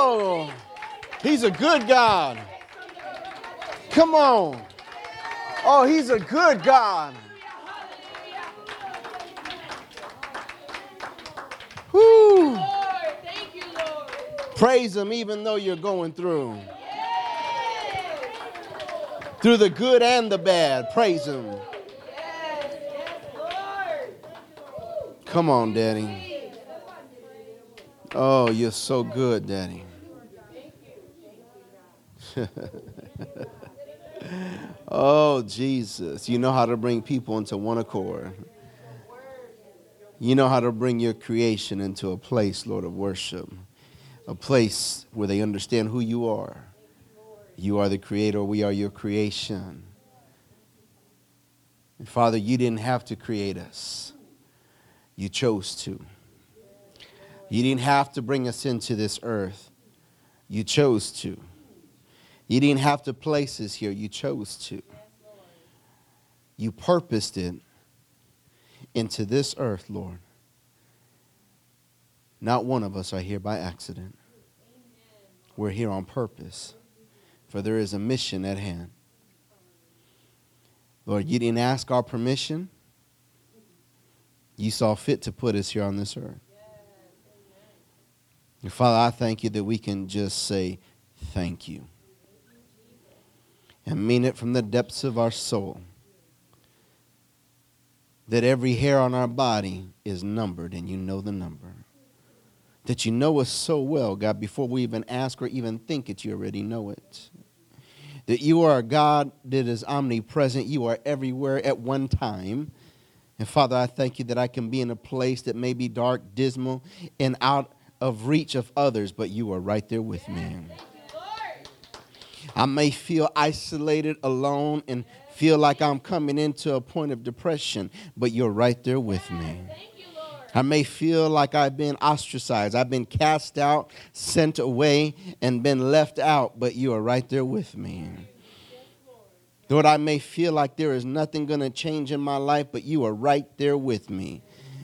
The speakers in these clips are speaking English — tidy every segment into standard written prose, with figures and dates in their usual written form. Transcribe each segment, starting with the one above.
Oh, he's a good God. Come on. Oh, he's a good God. Whoo. Praise him even though you're going through. Through the good and the bad. Praise him. Come on, Daddy. Oh, you're so good, Daddy. Oh, Jesus. You know how to bring people into one accord. You know how to bring your creation into a place, Lord, of worship. A place where they understand who you are. You are the creator. We are your creation. And Father, you didn't have to create us. You chose to. You didn't have to bring us into this earth. You chose to. You didn't have to place us here. You chose to. You purposed it into this earth, Lord. Not one of us are here by accident. We're here on purpose. For there is a mission at hand. Lord, you didn't ask our permission. You saw fit to put us here on this earth. And Father, I thank you that we can just say thank you. And mean it from the depths of our soul. That every hair on our body is numbered and you know the number. That you know us so well, God, before we even ask or even think it, you already know it. That you are a God that is omnipresent. You are everywhere at one time. And Father, I thank you that I can be in a place that may be dark, dismal, and out of reach of others, but you are right there with me. I may feel isolated, alone, and feel like I'm coming into a point of depression, but you're right there with me. I may feel like I've been ostracized. I've been cast out, sent away, and been left out, but you are right there with me. Lord, I may feel like there is nothing going to change in my life, but you are right there with me.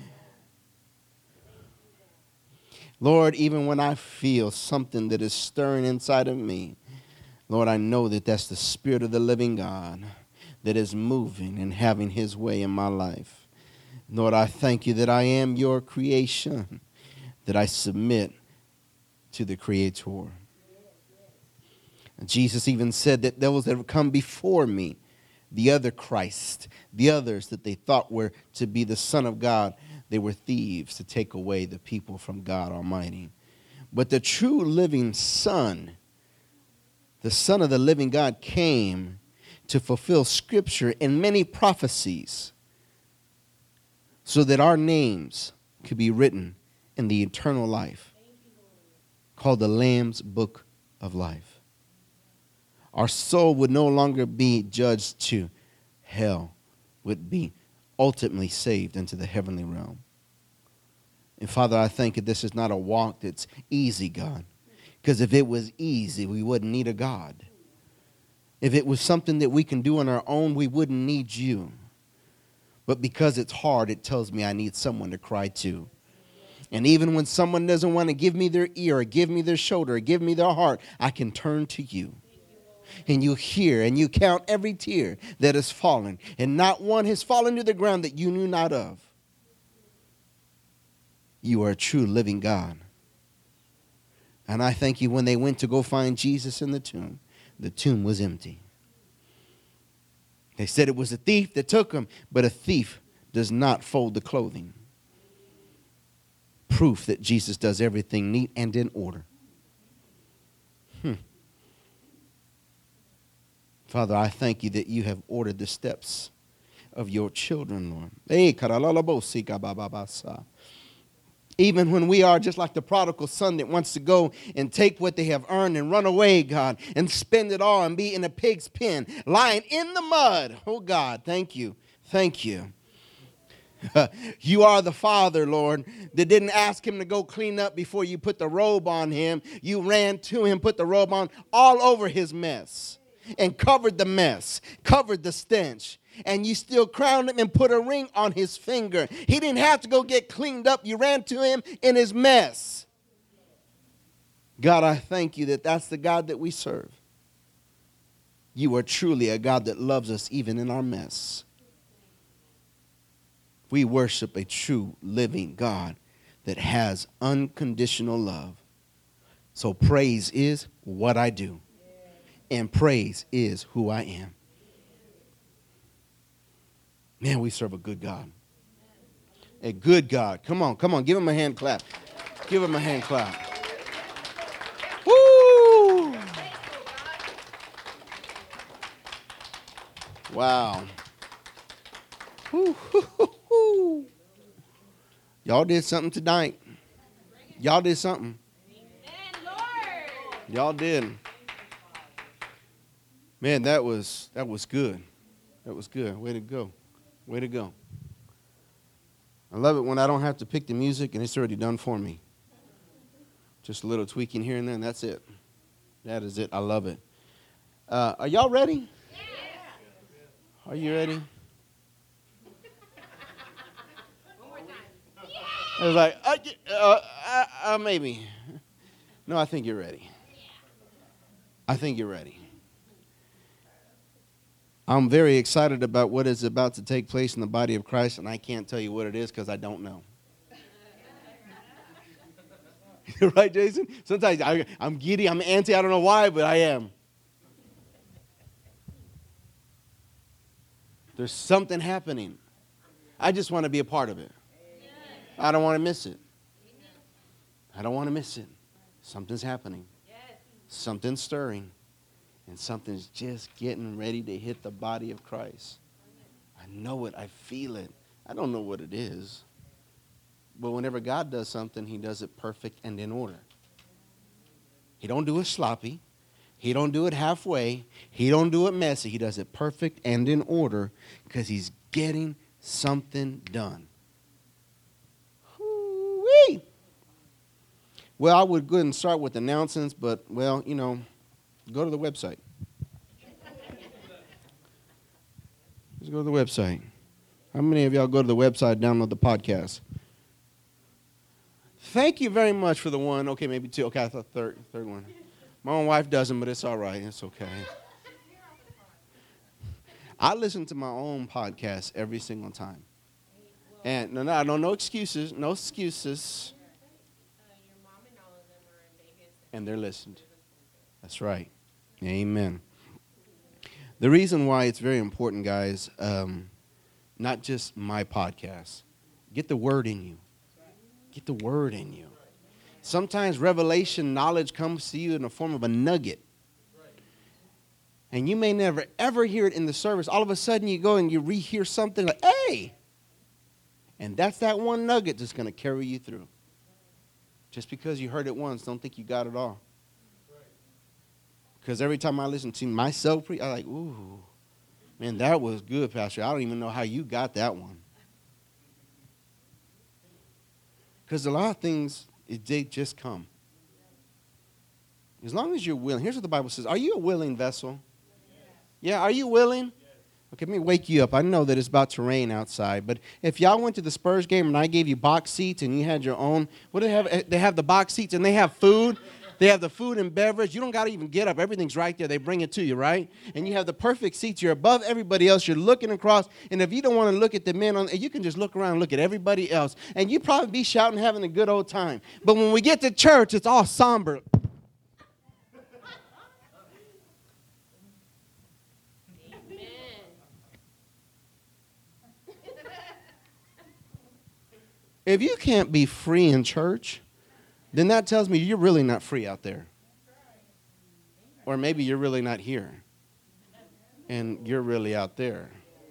Lord, even when I feel something that is stirring inside of me, Lord, I know that that's the Spirit of the living God that is moving and having his way in my life. Lord, I thank you that I am your creation, that I submit to the Creator. And Jesus even said that those that have come before me, the other Christ, the others that they thought were to be the Son of God, they were thieves to take away the people from God Almighty. But the true living Son, the Son of the living God, came to fulfill Scripture and many prophecies so that our names could be written in the eternal life called the Lamb's Book of Life. Our soul would no longer be judged to hell, would be ultimately saved into the heavenly realm. And Father, I think that this is not a walk that's easy, God, because if it was easy, we wouldn't need a God. If it was something that we can do on our own, we wouldn't need you. But because it's hard, it tells me I need someone to cry to. And even when someone doesn't want to give me their ear or give me their shoulder or give me their heart, I can turn to you. And you hear and you count every tear that has fallen. And not one has fallen to the ground that you knew not of. You are a true living God. And I thank you when they went to go find Jesus in the tomb was empty. They said it was a thief that took him, but a thief does not fold the clothing. Proof that Jesus does everything neat and in order. Father, I thank you that you have ordered the steps of your children, Lord. Even when we are just like the prodigal son that wants to go and take what they have earned and run away, God, and spend it all and be in a pig's pen, lying in the mud. Oh, God, thank you. Thank you. You are the Father, Lord, that didn't ask him to go clean up before you put the robe on him. You ran to him, put the robe on all over his mess and covered the mess, covered the stench. And you still crowned him and put a ring on his finger. He didn't have to go get cleaned up. You ran to him in his mess. God, I thank you that that's the God that we serve. You are truly a God that loves us even in our mess. We worship a true living God that has unconditional love. So praise is what I do. And praise is who I am. Man, we serve a good God. A good God. Come on. Give him a hand clap. Give him a hand clap. Woo! Wow. Woo, hoo, hoo, hoo. Y'all did something tonight. Y'all did something. Y'all did. Man, that was good. That was good. Way to go. Way to go. I love it when I don't have to pick the music and it's already done for me. Just a little tweaking here and there, and that's it. That is it. I love it. Are y'all ready? Yeah. Are you ready? I was like, maybe. No, I think you're ready. I think you're ready. I'm very excited about what is about to take place in the body of Christ, and I can't tell you what it is because I don't know. Right, Jason? Sometimes I'm giddy, I'm antsy, I don't know why, but I am. There's something happening. I just want to be a part of it. I don't want to miss it. I don't want to miss it. Something's happening. Something's stirring. And something's just getting ready to hit the body of Christ. I know it. I feel it. I don't know what it is. But whenever God does something, he does it perfect and in order. He don't do it sloppy. He don't do it halfway. He don't do it messy. He does it perfect and in order because he's getting something done. Woo-wee. Well, I would go ahead and start with announcements, but, well, go to the website. Just go to the website. How many of y'all go to the website, download the podcast? Thank you very much for the one. Okay, maybe two. Okay, I thought third one. My own wife doesn't, but it's all right. It's okay. I listen to my own podcast every single time. And no excuses. No excuses. Your mom and all of them are in Vegas. And they're listened. That's right. Amen. The reason why it's very important, guys, not just my podcast. Get the word in you. Get the word in you. Sometimes revelation knowledge comes to you in the form of a nugget. And you may never, ever hear it in the service. All of a sudden you go and you rehear something like, hey! And that's that one nugget that's going to carry you through. Just because you heard it once, don't think you got it all. Because every time I listen to myself preach, I'm like, ooh, man, that was good, Pastor. I don't even know how you got that one. Because a lot of things, they just come. As long as you're willing. Here's what the Bible says. Are you a willing vessel? Yeah, are you willing? Okay, let me wake you up. I know that it's about to rain outside, but if y'all went to the Spurs game and I gave you box seats and you had your own, what do they have? They have the box seats and they have food. They have the food and beverage. You don't got to even get up. Everything's right there. They bring it to you, right? And you have the perfect seats. You're above everybody else. You're looking across. And if you don't want to look at the men, you can just look around and look at everybody else. And you probably be shouting, having a good old time. But when we get to church, it's all somber. If you can't be free in church, then that tells me you're really not free out there. Or maybe you're really not here. And you're really out there.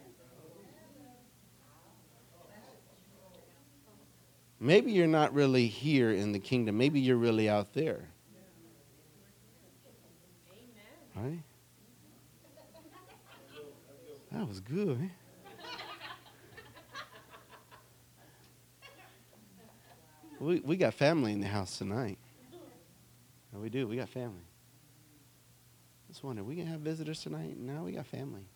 Maybe you're not really here in the kingdom. Maybe you're really out there. Right? That was good. Eh? We got family in the house tonight. No, we do. We got family. Just wonder, we going to have visitors tonight? No, we got family.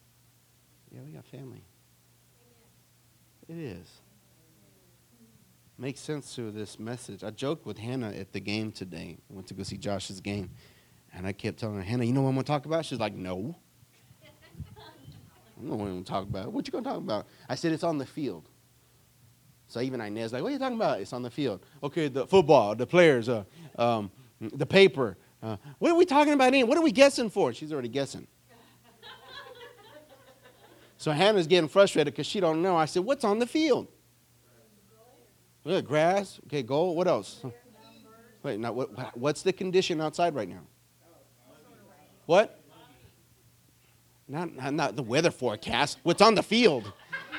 Yeah, we got family. It is. makes sense to this message. I joked with Hannah at the game today. I went to go see Josh's game. And I kept telling her, Hannah, you know what I'm going to talk about? She's like, no. I don't know what I'm going to talk about. What you going to talk about? I said, it's on the field. So even Inez like, what are you talking about? It's on the field. Okay, the football, the players, the paper. What are we talking about? What are we guessing for? She's already guessing. So Hannah's getting frustrated because she don't know. I said, what's on the field? Grass. Okay, goal. What else? Wait, now what's the condition outside right now? What? Not the weather forecast. What's on the field?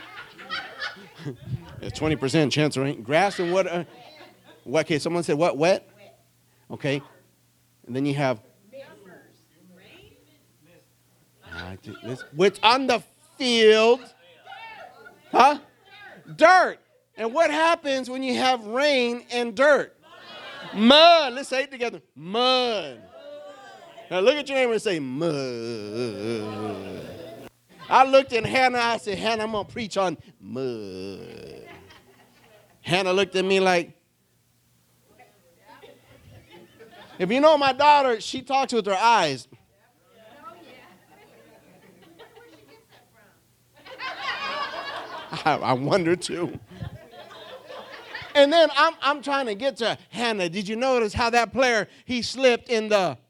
A 20% chance, right? Grass and what? What? Okay, someone said what? Wet? Okay. And then you have. What's on the field? Huh? Dirt. And what happens when you have rain and dirt? Mud. Let's say it together. Mud. Now look at your neighbor and say, mud. I looked at Hannah. I said, Hannah, I'm going to preach on mud. Hannah looked at me like, if you know my daughter, she talks with her eyes. I wonder too. And then I'm trying to get to Hannah. Did you notice how that player, he slipped in the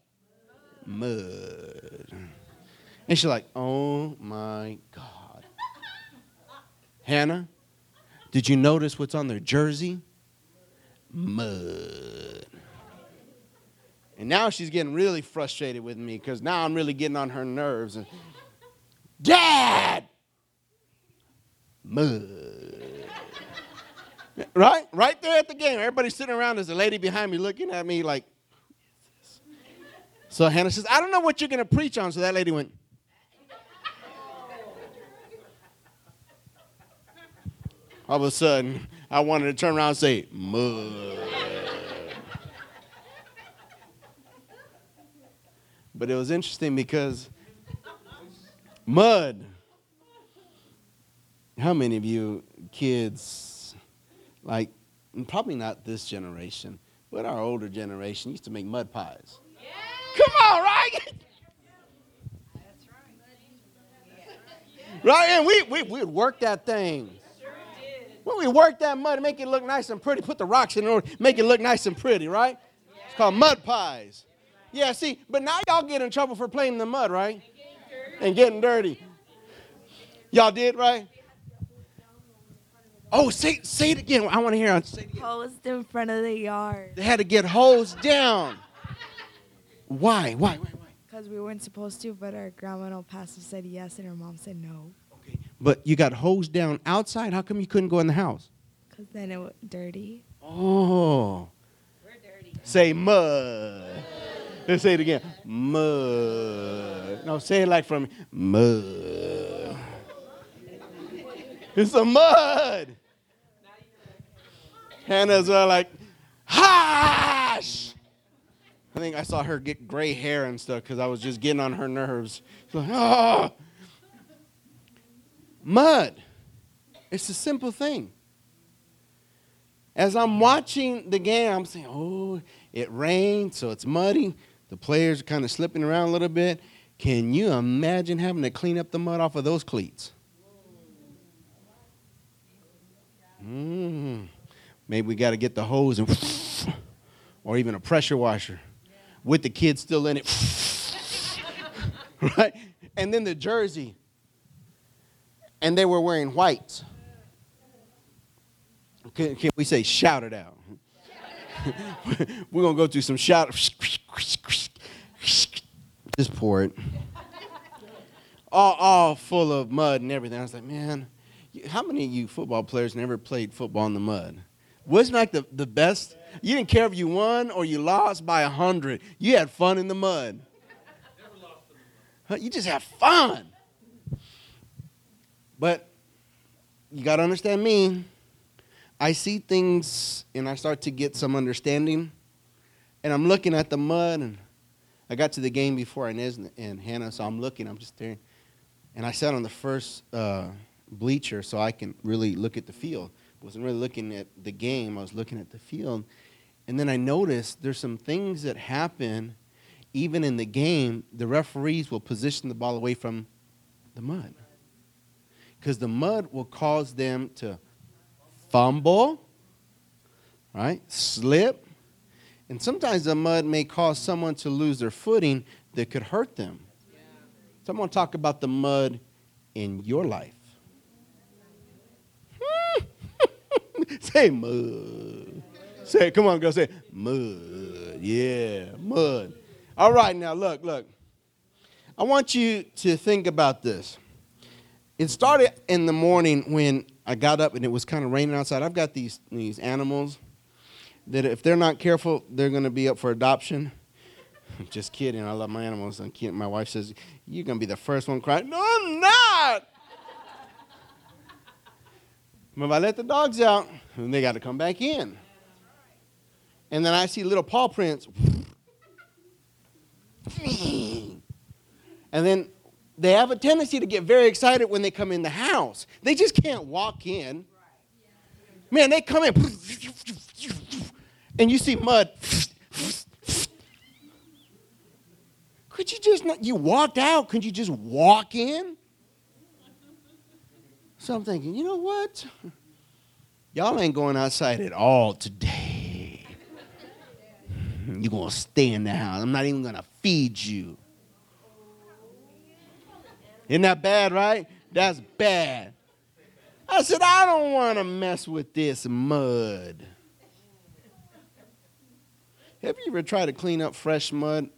mud? And she's like, oh my God. Hannah, did you notice what's on their jersey? Mud. And now she's getting really frustrated with me because now I'm really getting on her nerves. And, Dad! Mud. Right? Right there at the game. Everybody's sitting around. There's a lady behind me looking at me like, who is this? So Hannah says, I don't know what you're going to preach on. So that lady went. All of a sudden, I wanted to turn around and say, mud. But it was interesting because mud. How many of you kids, like, probably not this generation, but our older generation used to make mud pies? Yeah. Come on, right? That's right. Right, and we'd work that thing. Sure did. When we work that mud, make it look nice and pretty, put the rocks in order, make it look nice and pretty, right? Yeah. It's called mud pies. Yeah, see, but now y'all get in trouble for playing in the mud, right? And getting dirty. Y'all did, right? Oh, say it again. I want to hear it. Say it again. Hosed in front of the yard. They had to get hosed down. Why? Because we weren't supposed to, but our grandma pastor said yes, and her mom said no. Okay, but you got hosed down outside. How come you couldn't go in the house? Because then it was dirty. Oh. We're dirty. Say mud. Let's say it again. Mud. No, say it like from mud. It's a mud. Hannah's like, Hush! I think I saw her get gray hair and stuff because I was just getting on her nerves. She's like, oh. Mud. It's a simple thing. As I'm watching the game, I'm saying, oh, it rained, so it's muddy. The players are kind of slipping around a little bit. Can you imagine having to clean up the mud off of those cleats? Maybe we got to get the hose and or even a pressure washer with the kids still in it. Right? And then the jersey. And they were wearing whites. Can we say shout it out? We're going to go through some shout. Just pour it. All full of mud and everything. I was like, man, how many of you football players never played football in the mud? Wasn't like the best? You didn't care if you won or you lost by 100. You had fun in the mud. Never lost in the mud. You just have fun. But you got to understand me. I see things and I start to get some understanding. And I'm looking at the mud. And I got to the game before Inez and Hannah, so I'm looking. I'm just staring. And I sat on the first bleacher so I can really look at the field. wasn't really looking at the game. I was looking at the field. And then I noticed there's some things that happen even in the game. The referees will position the ball away from the mud, because the mud will cause them to fumble, right? Slip. And sometimes the mud may cause someone to lose their footing that could hurt them. So I'm going to talk about the mud in your life. Say mud. Say it. Come on, girl. Say it. Mud. Yeah, mud. All right, now look. I want you to think about this. It started in the morning when I got up and it was kind of raining outside. I've got these animals that if they're not careful, they're going to be up for adoption. Just kidding. I love my animals. My wife says, you're going to be the first one crying. No, I'm not. But if I let the dogs out, then they got to come back in. And then I see little paw prints. And then they have a tendency to get very excited when they come in the house. They just can't walk in. Man, they come in. And you see mud. Could you just not, you walked out, could you just walk in? So I'm thinking, you know what? Y'all ain't going outside at all today. You're going to stay in the house. I'm not even going to feed you. Isn't that bad, right? That's bad. I said, I don't want to mess with this mud. Have you ever tried to clean up fresh mud?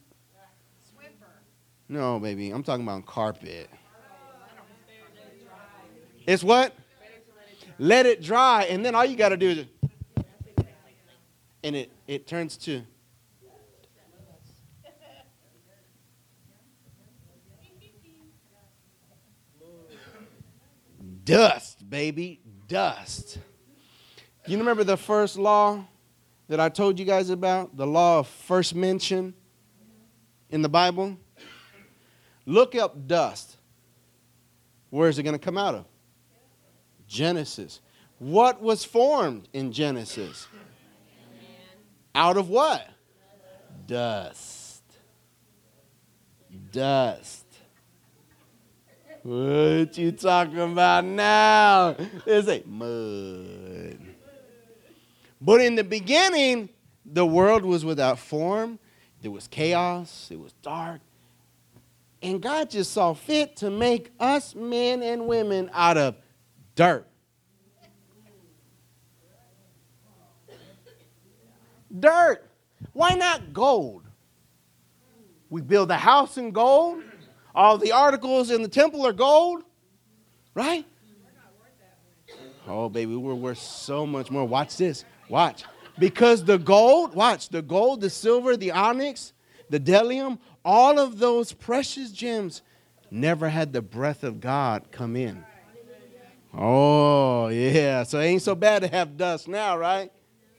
No, baby. I'm talking about carpet. It's what? Let it dry. And then all you got to do is, and it turns to dust, baby. Dust. You remember the first law that I told you guys about? The law of first mention in the Bible? Look up dust. Where is it going to come out of? Genesis. What was formed in Genesis? Out of what? Dust. Dust. What you talking about now? It's like mud. But in the beginning, the world was without form. There was chaos. It was dark. And God just saw fit to make us men and women out of dirt. Dirt. Why not gold? We build a house in gold. All the articles in the temple are gold. Right? Oh, baby, we're worth so much more. Watch this. Watch. Because the gold, watch, the gold, the silver, the onyx, the bdellium, all of those precious gems never had the breath of God come in. Oh, yeah. So it ain't so bad to have dust now, right?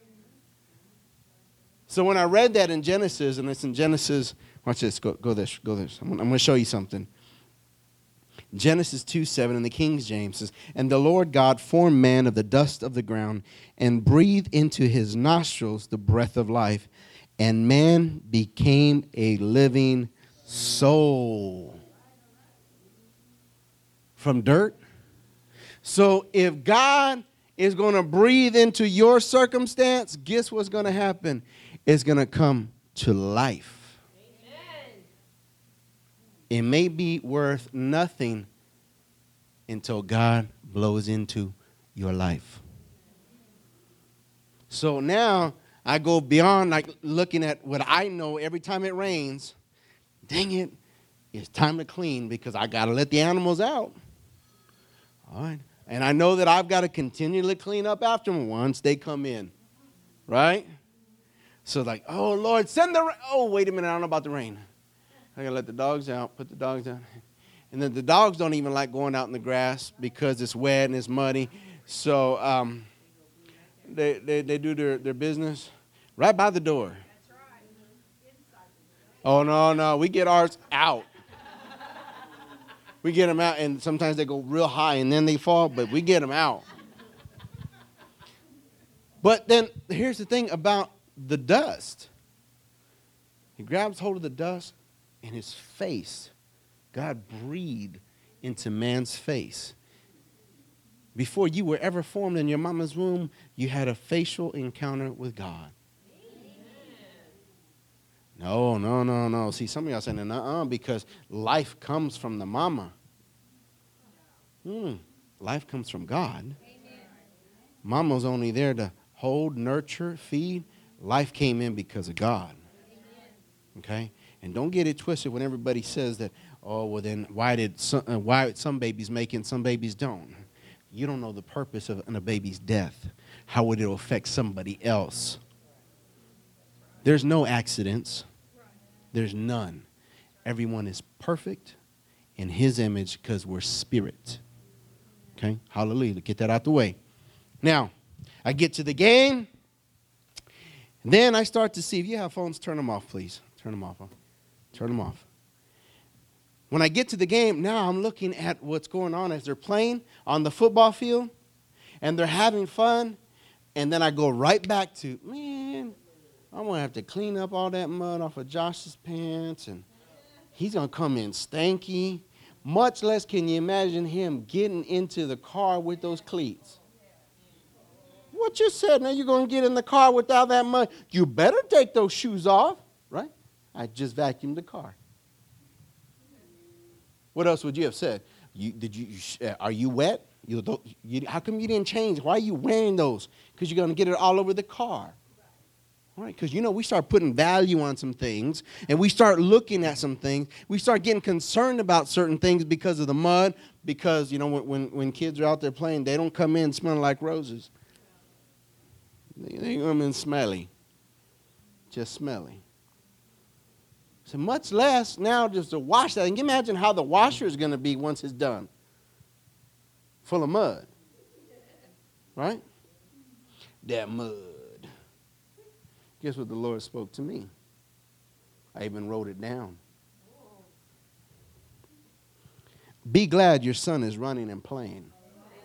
So when I read that in Genesis, and it's in Genesis, watch this, go this. I'm going to show you something. Genesis 2:7 in the King James says, and the Lord God formed man of the dust of the ground and breathed into his nostrils the breath of life, and man became a living soul. From dirt. So if God is going to breathe into your circumstance, guess what's going to happen? It's going to come to life. Amen. It may be worth nothing until God blows into your life. So now I go beyond like looking at what I know every time it rains. Dang it, it's time to clean because I got to let the animals out. All right. And I know that I've got to continually clean up after them once they come in. Right? So like, oh, Lord, send the rain. Oh, wait a minute, I don't know about the rain. I got to let the dogs out, put the dogs out. And then the dogs don't even like going out in the grass because it's wet and it's muddy. So they do their business right by the door. Oh, no, we get ours out. We get them out, and sometimes they go real high, and then they fall, but we get them out. But then here's the thing about the dust. He grabs hold of the dust, and his face, God breathed into man's face. Before you were ever formed in your mama's womb, you had a facial encounter with God. No. See, some of y'all saying, because life comes from the mama. Life comes from God. Mama's only there to hold, nurture, feed. Life came in because of God. Okay? And don't get it twisted when everybody says that, oh, well then why some babies make it and some babies don't? You don't know the purpose of a baby's death, how would it affect somebody else. There's no accidents. There's none. Everyone is perfect in his image because we're spirit. Okay? Hallelujah. Get that out the way. Now, I get to the game. Then I start to see, if you have phones, turn them off, please. Turn them off. Huh? Turn them off. When I get to the game, now I'm looking at what's going on as they're playing on the football field, and they're having fun, and then I go right back to, man, I'm going to have to clean up all that mud off of Josh's pants, and he's going to come in stanky. Much less can you imagine him getting into the car with those cleats. What you said, now you're going to get in the car without that mud. You better take those shoes off, right? I just vacuumed the car. What else would you have said? Are you wet? How come you didn't change? Why are you wearing those? Because you're going to get it all over the car. All right, because, we start putting value on some things, and we start looking at some things. We start getting concerned about certain things because of the mud, because, when kids are out there playing, they don't come in smelling like roses. They come in smelly, just smelly. So much less now just to wash that. And can you imagine how the washer is going to be once it's done? Full of mud. Right? That mud. Guess what the Lord spoke to me? I even wrote it down. Be glad your son is running and playing.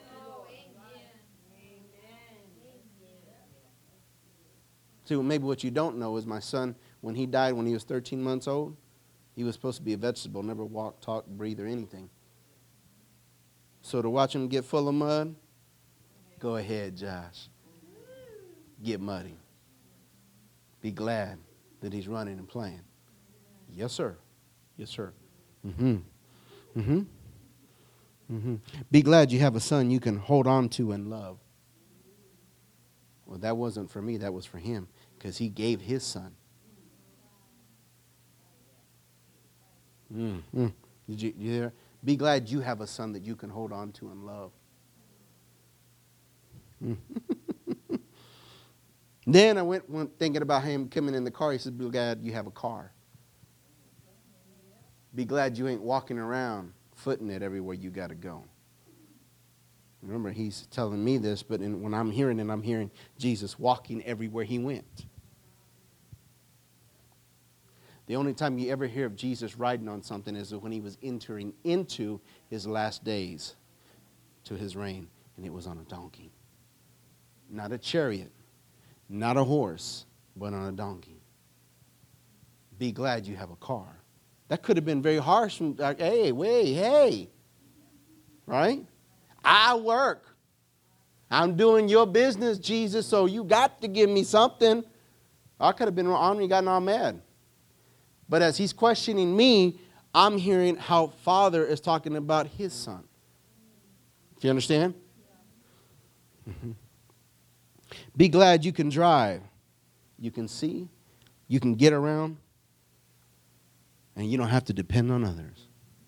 See, maybe what you don't know is my son, when he died when he was 13 months old, he was supposed to be a vegetable, never walk, talk, breathe, or anything. So to watch him get full of mud, go ahead, Josh. Get muddy. Be glad that he's running and playing. Yes, sir. Yes, sir. Be glad you have a son you can hold on to and love. Well, that wasn't for me. That was for him, because he gave his son. Did you hear? Be glad you have a son that you can hold on to and love. Then I went thinking about him coming in the car. He said, be glad you have a car. Be glad you ain't walking around footing it everywhere you got to go. Remember, he's telling me this, but when I'm hearing it, I'm hearing Jesus walking everywhere he went. The only time you ever hear of Jesus riding on something is when he was entering into his last days to his reign, and it was on a donkey. Not a chariot, not a horse, but on a donkey. Be glad you have a car. That could have been very harsh. Like, hey. Right? I work. I'm doing your business, Jesus, so you got to give me something. I could have been on and gotten all mad. But as he's questioning me, I'm hearing how Father is talking about his son. Do you understand? Mm-hmm. Be glad you can drive. You can see. You can get around. And you don't have to depend on others.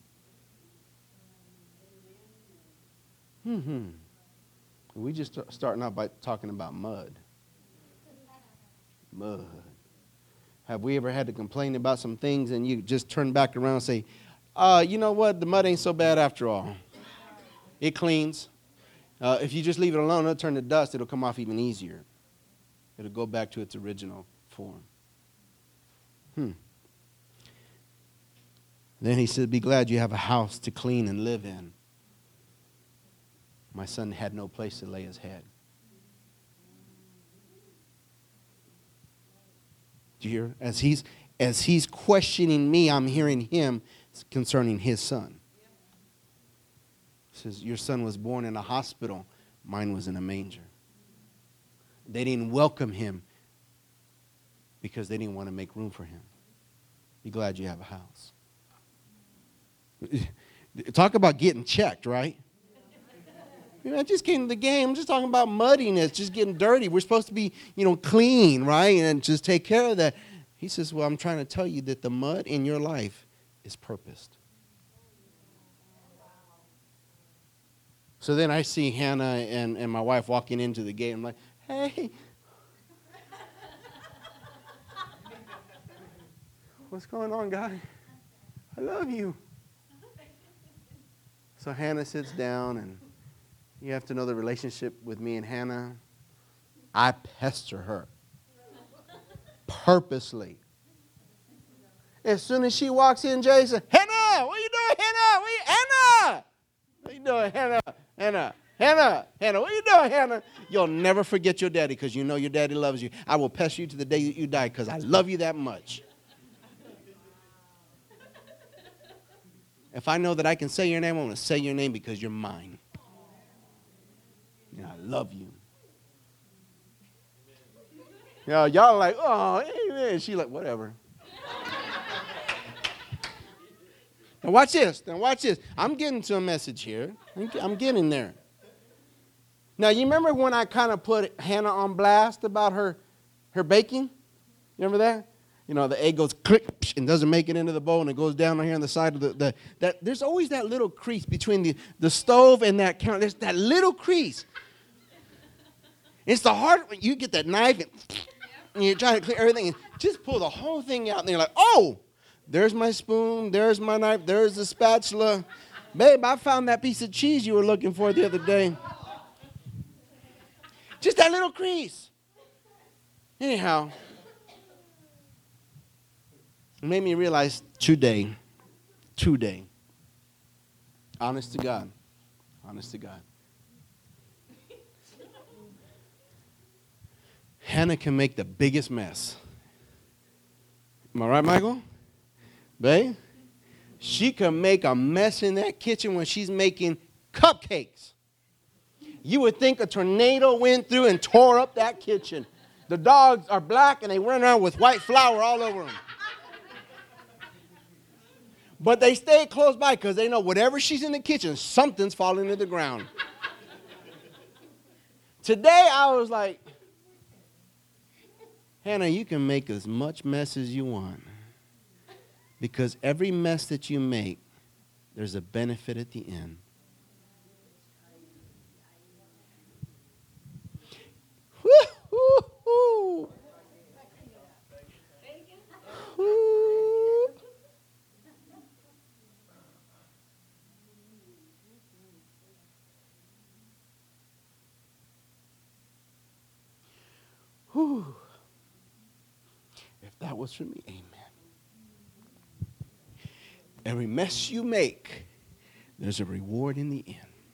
We just starting out by talking about mud. Mud. Have we ever had to complain about some things and you just turn back around and say, you know what, the mud ain't so bad after all. It cleans. If you just leave it alone, it'll turn to dust. It'll come off even easier. It'll go back to its original form. Then he said, be glad you have a house to clean and live in. My son had no place to lay his head. Do you hear? As he's questioning me, I'm hearing him concerning his son. He says, your son was born in a hospital. Mine was in a manger. They didn't welcome him because they didn't want to make room for him. Be glad you have a house. Talk about getting checked, right? I just came to the game. I'm just talking about muddiness, just getting dirty. We're supposed to be, clean, right? And just take care of that. He says, well, I'm trying to tell you that the mud in your life is purposed. So then I see Hannah and my wife walking into the gate. I'm like, hey. What's going on, guy? I love you. So Hannah sits down, and you have to know the relationship with me and Hannah. I pester her purposely. As soon as she walks in, Jay says, Hannah, what are you doing, Hannah? Hannah! What are you doing, Hannah? Hannah, what are you doing, Hannah? You'll never forget your daddy because you know your daddy loves you. I will pester you to the day that you die because I love you that much. If I know that I can say your name, I'm going to say your name because you're mine. And I love you. Y'all are like, oh, amen. She like, whatever. Now watch this. I'm getting to a message here. I'm getting there. Now, you remember when I kind of put Hannah on blast about her baking? You remember that? The egg goes click and doesn't make it into the bowl, and it goes down here on the side of that. There's always that little crease between the stove and that counter. There's that little crease. It's the hard when you get that knife and you're trying to clear everything and just pull the whole thing out, and you're like, oh, there's my spoon, there's my knife, there's the spatula. Babe, I found that piece of cheese you were looking for the other day. Just that little crease. Anyhow, it made me realize today, honest to God, Hannah can make the biggest mess. Am I right, Michael? Babe? She can make a mess in that kitchen when she's making cupcakes. You would think a tornado went through and tore up that kitchen. The dogs are black and they run around with white flour all over them. But they stay close by because they know whatever she's in the kitchen, something's falling to the ground. Today I was like, Hannah, you can make as much mess as you want. Because every mess that you make, there's a benefit at the end. Woo-hoo-hoo. Woo. Whew. If that was for me, amen. Every mess you make, there's a reward in the end.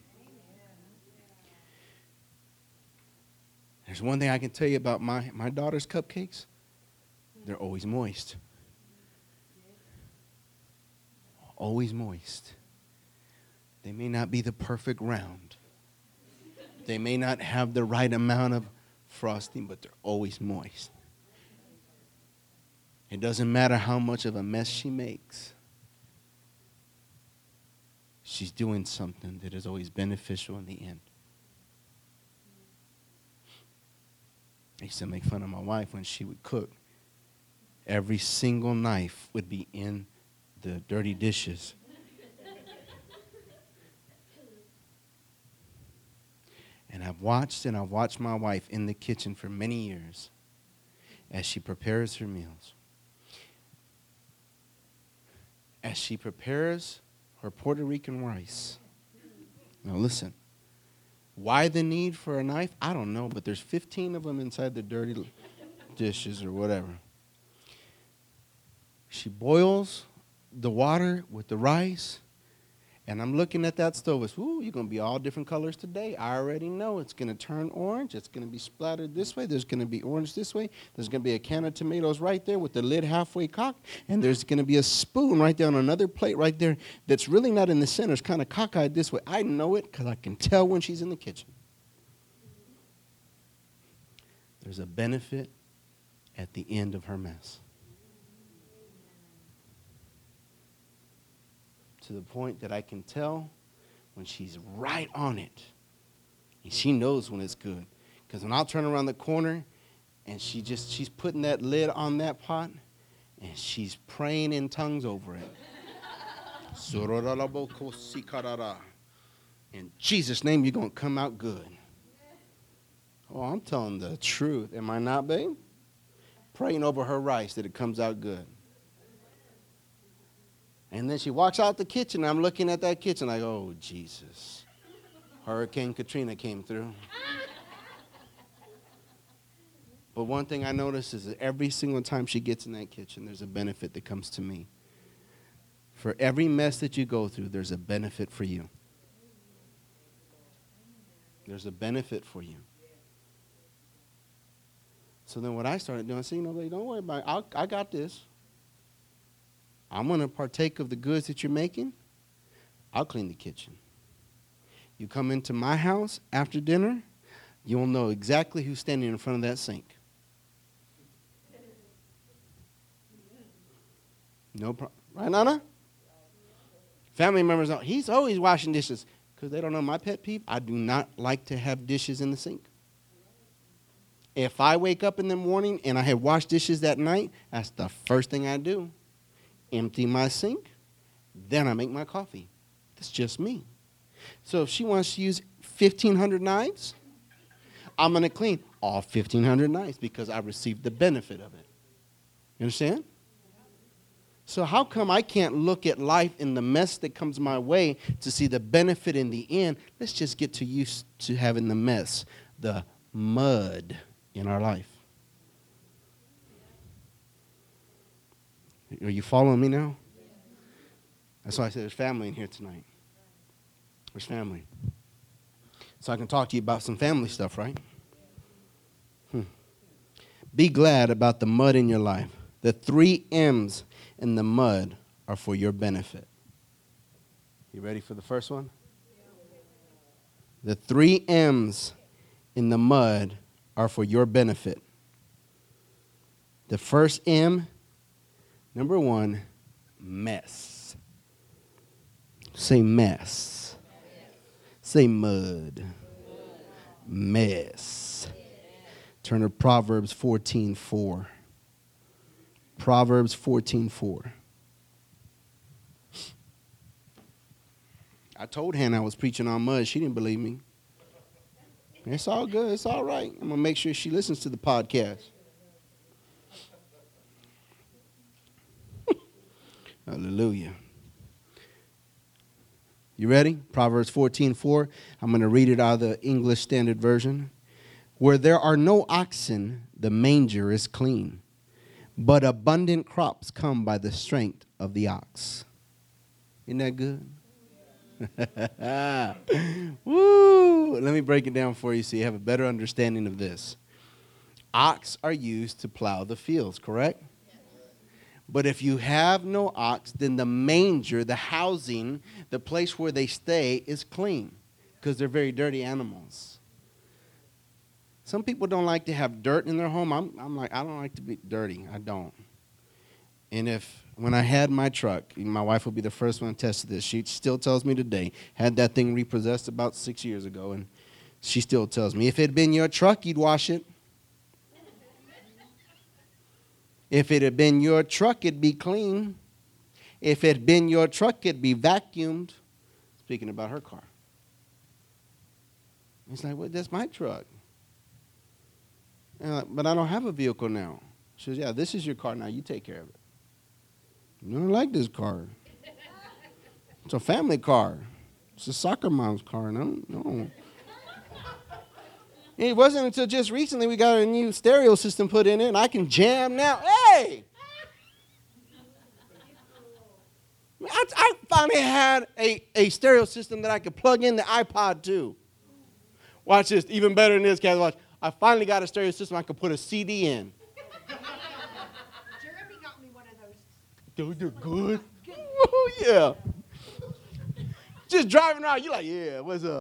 There's one thing I can tell you about my daughter's cupcakes. They're always moist. Always moist. They may not be the perfect round. They may not have the right amount of frosting, but they're always moist. It doesn't matter how much of a mess she makes. She's doing something that is always beneficial in the end. I used to make fun of my wife when she would cook. Every single knife would be in the dirty dishes. And I've watched my wife in the kitchen for many years as she prepares her meals. As she prepares her Puerto Rican rice. Now listen, why the need for a knife? I don't know, but there's 15 of them inside the dirty dishes or whatever. She boils the water with the rice, And I'm looking at that stove. It's, ooh, you're going to be all different colors today. I already know it's going to turn orange. It's going to be splattered this way. There's going to be orange this way. There's going to be a can of tomatoes right there with the lid halfway cocked. And there's going to be a spoon right there on another plate right there that's really not in the center. It's kind of cockeyed this way. I know it because I can tell when she's in the kitchen. There's a benefit at the end of her mess. To the point that I can tell when she's right on it. And she knows when it's good. Because when I'll turn around the corner and she's putting that lid on that pot and she's praying in tongues over it. In Jesus' name, you're going to come out good. Oh, I'm telling the truth. Am I not, babe? Praying over her rice that it comes out good. And then she walks out the kitchen. I'm looking at that kitchen like, oh, Jesus. Hurricane Katrina came through. But one thing I notice is that every single time she gets in that kitchen, there's a benefit that comes to me. For every mess that you go through, there's a benefit for you. There's a benefit for you. So then what I started doing, I said, babe, don't worry about it. I got this. I'm going to partake of the goods that you're making. I'll clean the kitchen. You come into my house after dinner, you'll know exactly who's standing in front of that sink. No problem. Right, Nana? Family members, he's always washing dishes because they don't know my pet peeve. I do not like to have dishes in the sink. If I wake up in the morning and I have washed dishes that night, that's the first thing I do. Empty my sink, then I make my coffee. That's just me. So if she wants to use 1,500 knives, I'm going to clean all 1,500 knives because I received the benefit of it. You understand? So how come I can't look at life in the mess that comes my way to see the benefit in the end? Let's just get used to having the mess, the mud in our life. Are you following me now? That's why I said there's family in here tonight. There's family. So I can talk to you about some family stuff, right? Be glad about the mud in your life. The 3 M's in the mud are for your benefit. You ready for the first one? The 3 M's in the mud are for your benefit. The first M, number 1, mess. Say mess. Say mud. Mess. Turn to Proverbs 14:4. Proverbs 14:4. I told Hannah I was preaching on mud. She didn't believe me. It's all good. It's all right. I'm going to make sure she listens to the podcast. Hallelujah. You ready? Proverbs 14:4. I'm going to read it out of the English Standard Version. Where there are no oxen, the manger is clean, but abundant crops come by the strength of the ox. Isn't that good? Woo! Let me break it down for you so you have a better understanding of this. Ox are used to plow the fields, correct? But if you have no ox, then the manger, the housing, the place where they stay is clean because they're very dirty animals. Some people don't like to have dirt in their home. I'm like, I don't like to be dirty. I don't. And when I had my truck, my wife will be the first one to attest to this. She still tells me today, had that thing repossessed about 6 years ago, and she still tells me, if it had been your truck, you'd wash it. If it had been your truck, it'd be clean. If it had been your truck, it'd be vacuumed. Speaking about her car. It's like, well, that's my truck. But I don't have a vehicle now. She says, yeah, this is your car now. You take care of it. I don't like this car. It's a family car. It's a soccer mom's car. No. It wasn't until just recently we got a new stereo system put in it, and I can jam now. Hey! finally had a stereo system that I could plug in the iPod to. Watch this. Even better than this, guys. Watch. I finally got a stereo system I could put a CD in. Jeremy got me one of those. Dude, you're good. Oh, yeah. Just driving around, you're like, yeah, what's up?